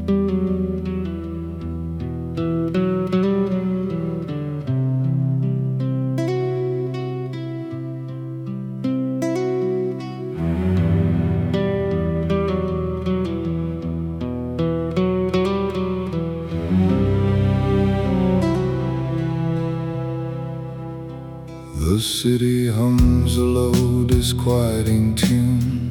The city hums a low, disquieting tune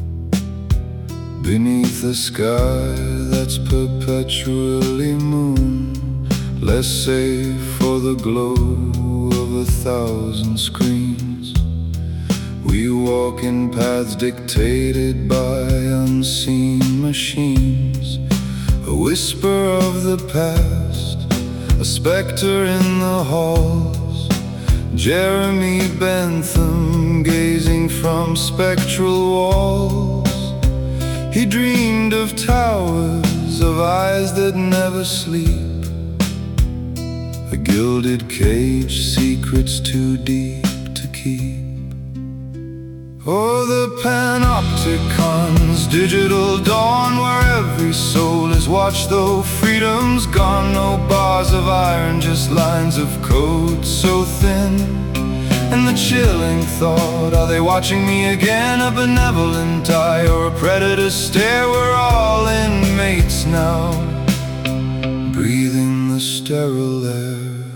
beneath a sky that's perpetually moon, less safe for the glow of 1,000 screens. We walk in paths dictated by unseen machines, a whisper of the past, a specter in the halls. Jeremy Bentham gazing from spectral walls. He dreamed of towers, of eyes that never sleep, a gilded cage, secrets too deep to keep. Oh, the panopticon's digital dawn, where every soul is watched though freedom's gone. No bars of iron, just lines of code so thin. And the chilling thought, are they watching me again? A benevolent eye or a predator stare? We're all inmates now, breathing the sterile air.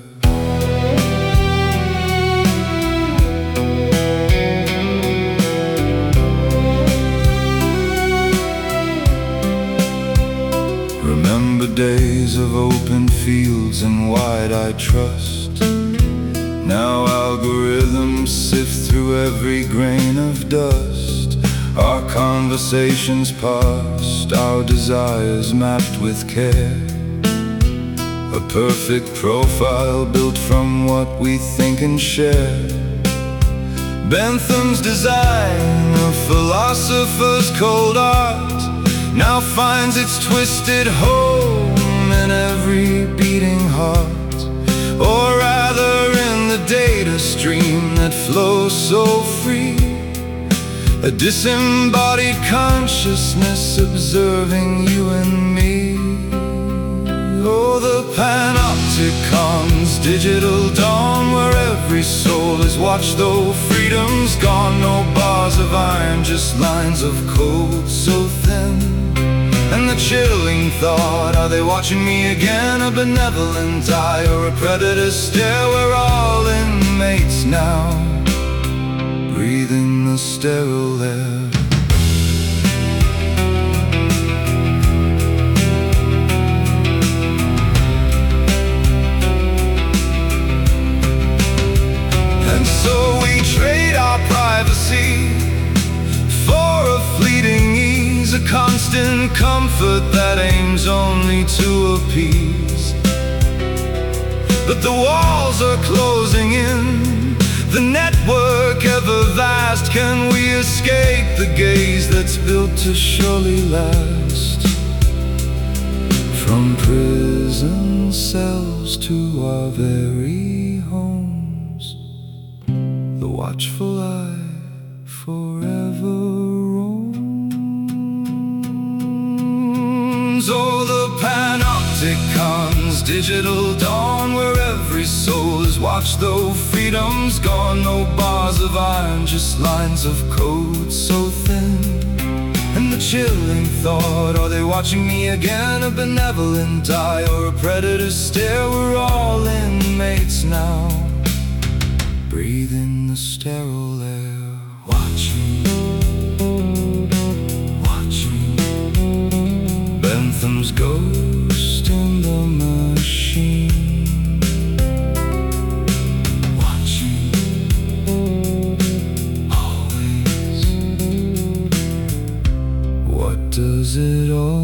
Remember days of open fields and wide-eyed trust. Now algorithms sift through every grain of dust. Our conversations past, our desires mapped with care, a perfect profile built from what we think and share. Bentham's design, a philosopher's cold art, now finds its twisted home in every beating heart. Or rather in the data stream that flows so free, a disembodied consciousness observing you and me. Oh, the panopticon's digital dawn, where every soul is watched though freedom's gone. No bars of iron, just lines of code so thin. And the chilling thought, are they watching me again? A benevolent eye or a predator stare? We're all inmates now, breathing the sterile air. And so we trade our privacy for a fleeting ease, a constant comfort that aims only to appease. But the walls are closing in, the network ever vast. Can we escape the gaze that's built to surely last? From prison cells to our very homes, the watchful eye forever roams. Oh, the panopticon's digital dawn, where every soul is watched though freedom's gone. No bars of iron, just lines of code so thin. And the chilling thought, are they watching me again? A benevolent eye or a predator stare? We're all inmates now, breathing the sterile air. Watching, watching Bentham's ghost in the machine. Watching, always. What does it all